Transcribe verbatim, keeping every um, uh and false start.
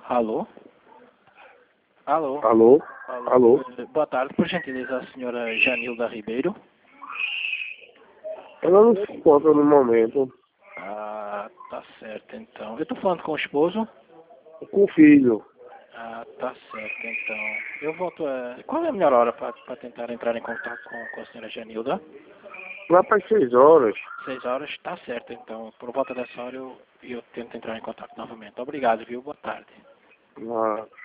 Alô? Alô? Alô? Alô? Alô? Eh, Boa tarde, por gentileza, a senhora Janilda Ribeiro. Ela não se encontra no momento. Ah, tá certo, então. Eu tô falando com o esposo? Com o filho. Ah, tá certo, então. Eu volto a... Qual é a melhor hora para tentar entrar em contato com, com a senhora Janilda? Lá para as seis horas. Seis horas, tá certo, então. Por volta dessa hora eu, eu tento entrar em contato novamente. Obrigado, viu? Boa tarde. Lá.